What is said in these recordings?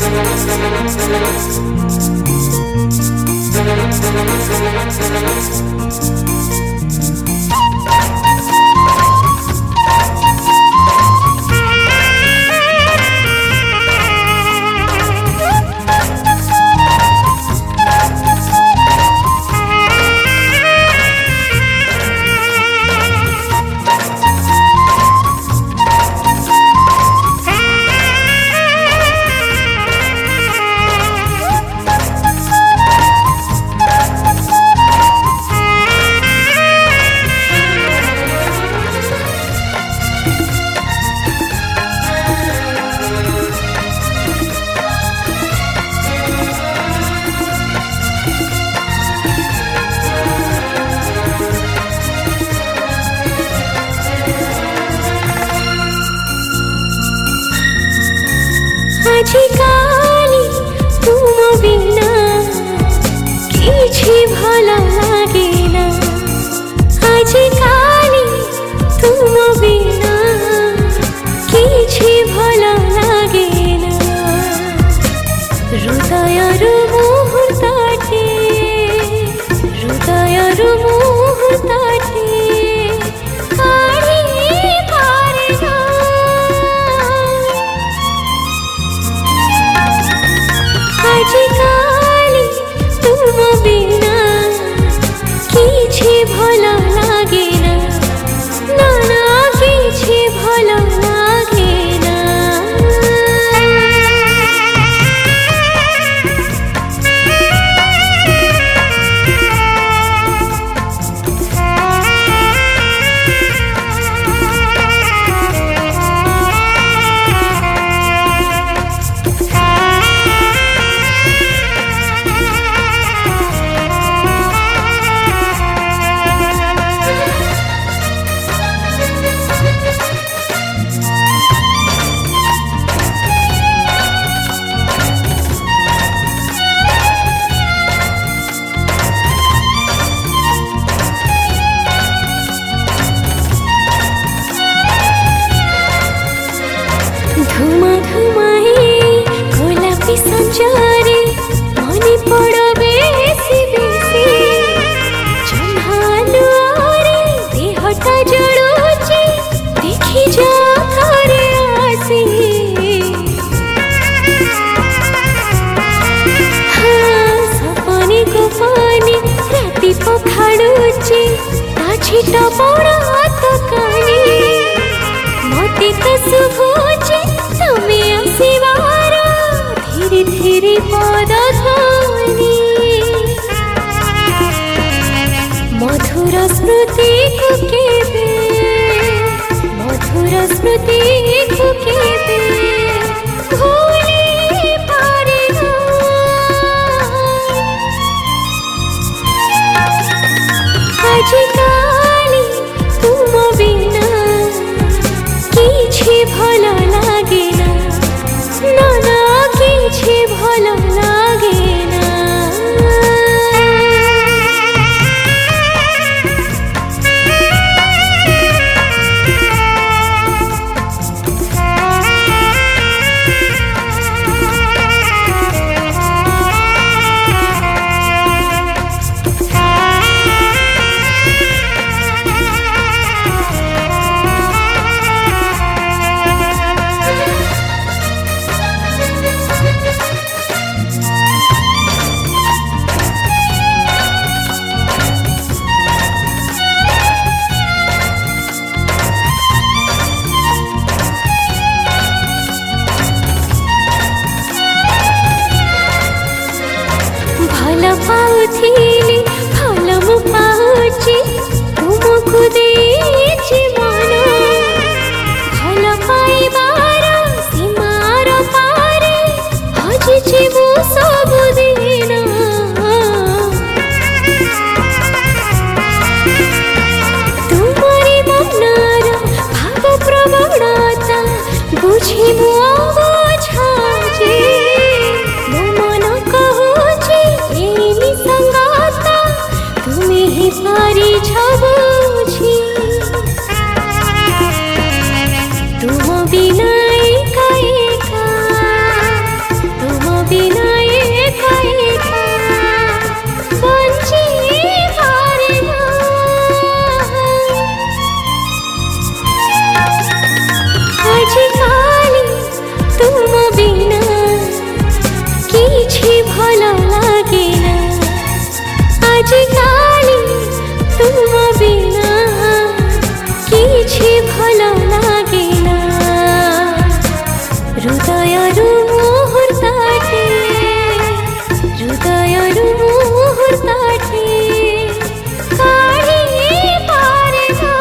आजिकाली तुम बिना किछि भल लागे ना। आजिकाली तुम बिना किछि भल लागे ना। हृदयरु मुहूर्तटे हृदयरु मुहूर्तटे आजिकाली तुम बिना किछि भल लागे ना। ना ना किछि भल लागे ना। धुमा धुमाए गोलापी संचारे मने पड़ो बेसी बेसी। जम्हालु आरे देहटा जड़ुची देखी जा करे आसी। हाँ सपने को पानी राती पखाड़ुची ताछीटा बड़ा तो कानी। मोते कसु भोजे तमे आसीवार धीरे धीरे पद ध्वनि। मधुर स्मृति को केबे मधुर स्मृति को केबे भूली पारे ना। आजिकाली तुम बिना किछि भल लागे ना। ना ना किछि भल लागे ना। भल पाउथिली भल मु पाउची तुमको देछि मन। भल पाइबार सीमार पारे हजिछि मु सब दिन। तुमरी मनर भाव प्रवणता बुझी मु अबुझा जे। मो मन कहुछि एनी संगात बिना किछि भल लागे ना आजिकाली तुम बिना किछि भल लागे ना हृदयरु मुहूर्तटे हृदयरु मुहूर्तटे काढी पारिबा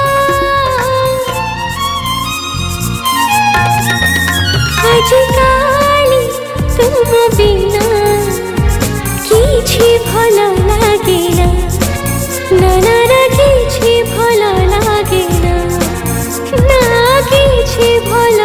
आजिकाली तुम बिना किछि भल लागे ना ना ना ना किछि भल लागे ना ना किछि भल